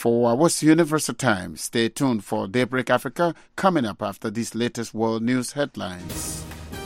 4 hours Universal Time. Stay tuned for Daybreak Africa coming up after these latest world news headlines.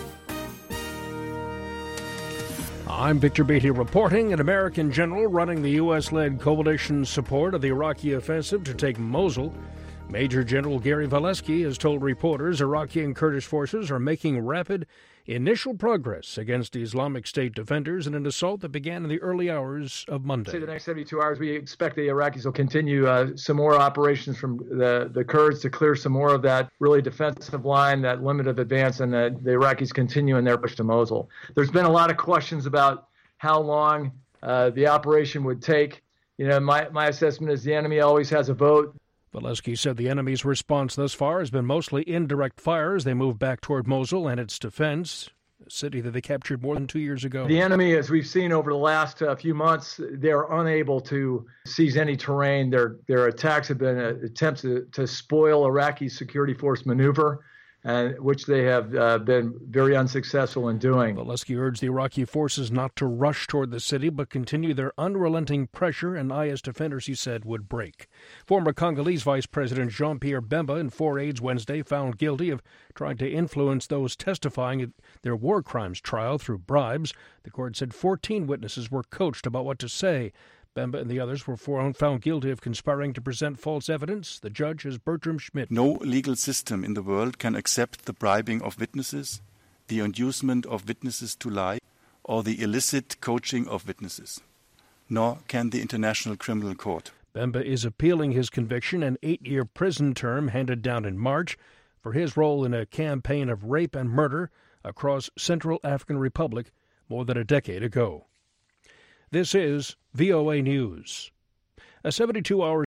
I'm Victor Beatty reporting. An American general running the U.S.-led coalition support of the Iraqi offensive to take Mosul. Major General Gary Volesky has told reporters Iraqi and Kurdish forces are making rapid initial progress against Islamic State defenders in an assault that began in the early hours of Monday. The next 72 hours, we expect the Iraqis will continue some more operations from the Kurds to clear some more of that really defensive line, that limit of advance, and the Iraqis continue in their push to Mosul. There's been a lot of questions about how long the operation would take. You know, my assessment is the enemy always has a vote. Volesky said the enemy's response thus far has been mostly indirect fire as they move back toward Mosul and its defense, a city that they captured more than 2 years ago. The enemy, as we've seen over the last few months, they're unable to seize any terrain. Their attacks have been attempts to spoil Iraqi security force maneuver, which they have been very unsuccessful in doing. Volesky urged the Iraqi forces not to rush toward the city, but continue their unrelenting pressure, and IS defenders, he said, would break. Former Congolese Vice President Jean-Pierre Bemba and 4 aides Wednesday found guilty of trying to influence those testifying at their war crimes trial through bribes. The court said 14 witnesses were coached about what to say. Bemba and the others were found guilty of conspiring to present false evidence. The judge is Bertram Schmidt. No legal system in the world can accept the bribing of witnesses, the inducement of witnesses to lie, or the illicit coaching of witnesses. Nor can the International Criminal Court. Bemba is appealing his conviction, an 8-year prison term handed down in March for his role in a campaign of rape and murder across Central African Republic more than a decade ago. This is VOA News. A 72-hour